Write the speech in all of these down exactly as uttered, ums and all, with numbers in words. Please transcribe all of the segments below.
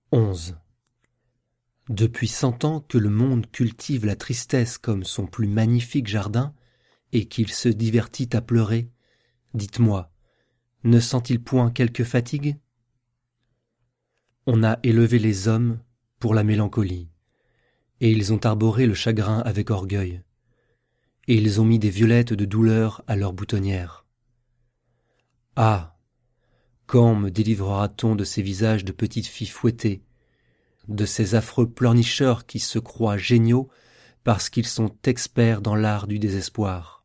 onze. Depuis cent ans que le monde cultive la tristesse comme son plus magnifique jardin, et qu'il se divertit à pleurer, dites-moi, ne sent-il point quelque fatigue? On a élevé les hommes pour la mélancolie, et ils ont arboré le chagrin avec orgueil, et ils ont mis des violettes de douleur à leurs boutonnières. Ah! Quand me délivrera-t-on de ces visages de petites filles fouettées, de ces affreux pleurnicheurs qui se croient géniaux parce qu'ils sont experts dans l'art du désespoir?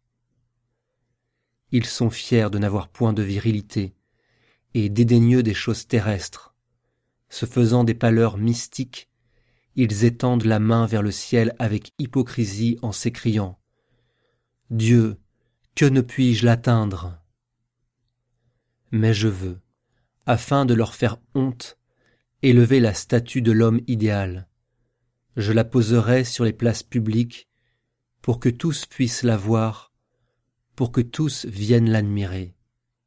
Ils sont fiers de n'avoir point de virilité et dédaigneux des choses terrestres. Se faisant des pâleurs mystiques, ils étendent la main vers le ciel avec hypocrisie en s'écriant « Dieu, que ne puis-je l'atteindre ?» Mais je veux, afin de leur faire honte, élever la statue de l'homme idéal. Je la poserai sur les places publiques pour que tous puissent la voir, pour que tous viennent l'admirer.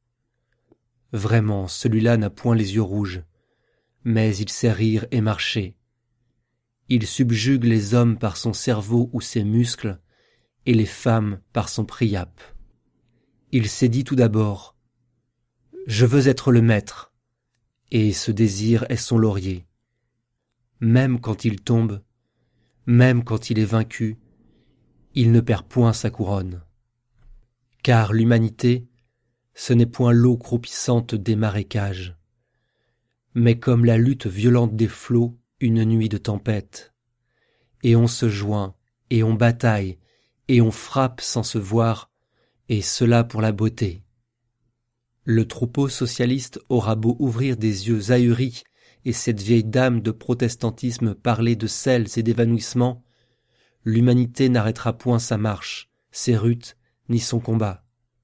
Vraiment, celui-là n'a point les yeux rouges, mais il sait rire et marcher. Il subjugue les hommes par son cerveau ou ses muscles, et les femmes par son priape. Il s'est dit tout d'abord « Je veux être le maître », et ce désir est son laurier. Même quand il tombe, même quand il est vaincu, il ne perd point sa couronne. Car l'humanité, ce n'est point l'eau croupissante des marécages, mais comme la lutte violente des flots une nuit de tempête. Et on se joint, et on bataille, et on frappe sans se voir, et cela pour la beauté. Le troupeau socialiste aura beau ouvrir des yeux ahuris et cette vieille dame de protestantisme parler de sels et d'évanouissement, l'humanité n'arrêtera point sa marche, ses ruttes, ni son combat.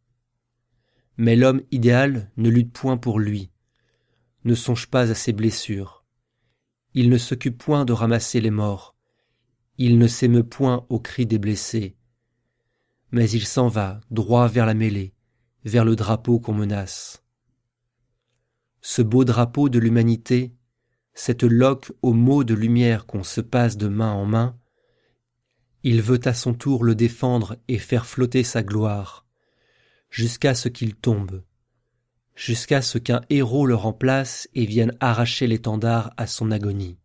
Mais l'homme idéal ne lutte point pour lui, ne songe pas à ses blessures. Il ne s'occupe point de ramasser les morts, il ne s'émeut point aux cris des blessés, mais il s'en va droit vers la mêlée, vers le drapeau qu'on menace. Ce beau drapeau de l'humanité, cette loque aux mots de lumière qu'on se passe de main en main, il veut à son tour le défendre et faire flotter sa gloire, jusqu'à ce qu'il tombe, jusqu'à ce qu'un héros le remplace et vienne arracher l'étendard à son agonie.